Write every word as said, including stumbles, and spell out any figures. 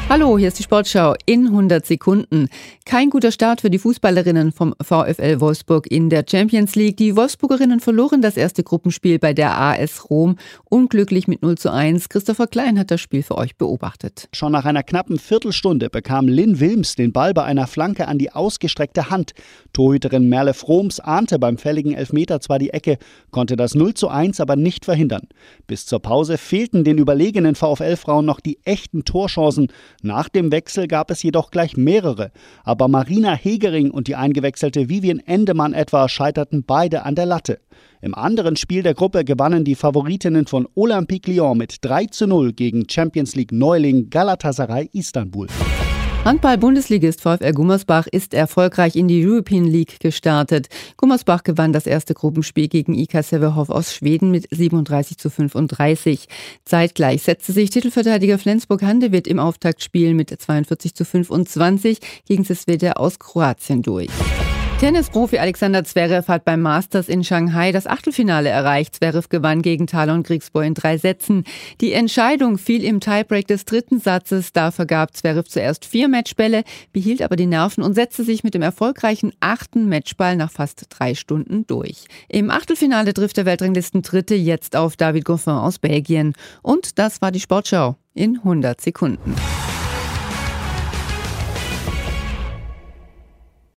Hallo, hier ist die Sportschau in hundert Sekunden. Kein guter Start für die Fußballerinnen vom VfL Wolfsburg in der Champions League. Die Wolfsburgerinnen verloren das erste Gruppenspiel bei der A S Rom. Unglücklich mit null zu eins. Christopher Klein hat das Spiel für euch beobachtet. Schon nach einer knappen Viertelstunde bekam Lynn Wilms den Ball bei einer Flanke an die ausgestreckte Hand. Torhüterin Merle Froms ahnte beim fälligen Elfmeter zwar die Ecke, konnte das null zu eins aber nicht verhindern. Bis zur Pause fehlten den überlegenen VfL-Frauen noch die echten Torchancen. Nach dem Wechsel gab es jedoch gleich mehrere. Aber Marina Hegering und die eingewechselte Vivian Endemann etwa scheiterten beide an der Latte. Im anderen Spiel der Gruppe gewannen die Favoritinnen von Olympique Lyon mit drei zu null gegen Champions League Neuling Galatasaray Istanbul. Handball-Bundesligist VfL Gummersbach ist erfolgreich in die European League gestartet. Gummersbach gewann das erste Gruppenspiel gegen I K Sävehof aus Schweden mit siebenunddreißig zu fünfunddreißig. Zeitgleich setzte sich Titelverteidiger Flensburg-Handewitt im Auftaktspiel mit zweiundvierzig zu fünfundzwanzig gegen Zvezda aus Kroatien durch. Tennisprofi Alexander Zverev hat beim Masters in Shanghai das Achtelfinale erreicht. Zverev gewann gegen Talon Griekspoor in drei Sätzen. Die Entscheidung fiel im Tiebreak des dritten Satzes. Da vergab Zverev zuerst vier Matchbälle, behielt aber die Nerven und setzte sich mit dem erfolgreichen achten Matchball nach fast drei Stunden durch. Im Achtelfinale trifft der Weltranglisten-Dritte jetzt auf David Goffin aus Belgien. Und das war die Sportschau in hundert Sekunden.